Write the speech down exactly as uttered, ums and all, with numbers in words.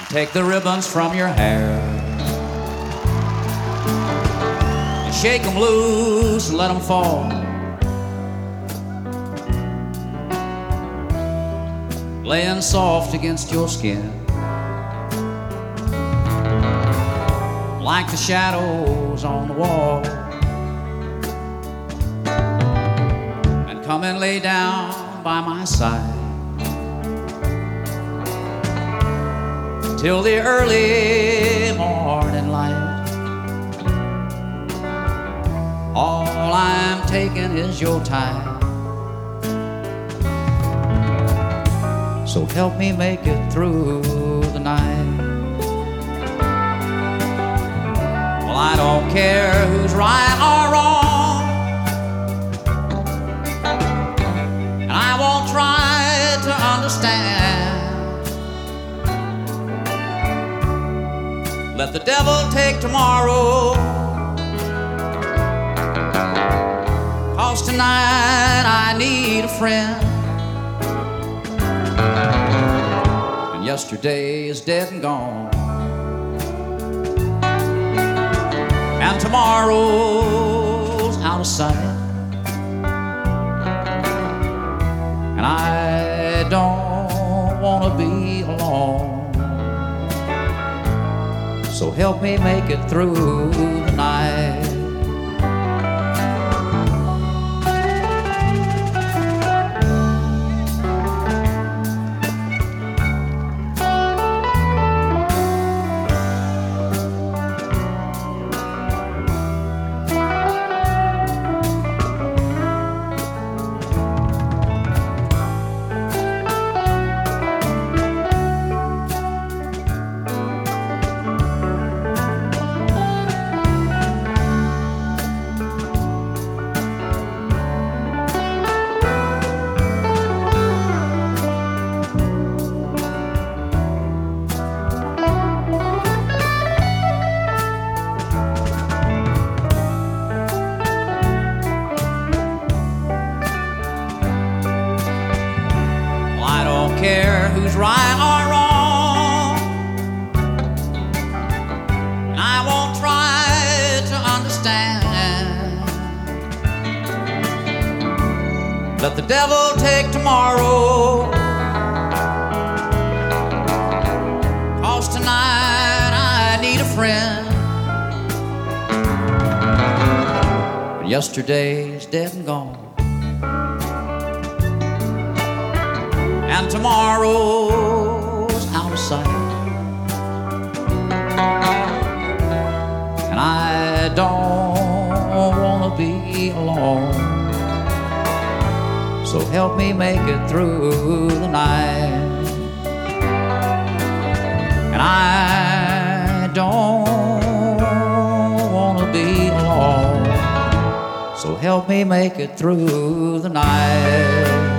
Take the ribbons from your hair and shake them loose and let them fall. Laying soft against your skin like the shadows on the wall. And come and lay down by my side till the early morning light. All I'm taking is your time, so help me make it through the night. Well, I don't care who's right or wrong, and I won't try to understand. Let the devil take tomorrow, 'cause tonight I need a friend. And yesterday is dead and gone, and tomorrow's out of sight. And I don't want to be alone, so help me make it through the night. Care who's right or wrong, and I won't try to understand. Let the devil take tomorrow, 'cause tonight I need a friend. But yesterday's dead and gone, and tomorrow's out of sight. And I don't want to be alone, so help me make it through the night. And I don't want to be alone, so help me make it through the night.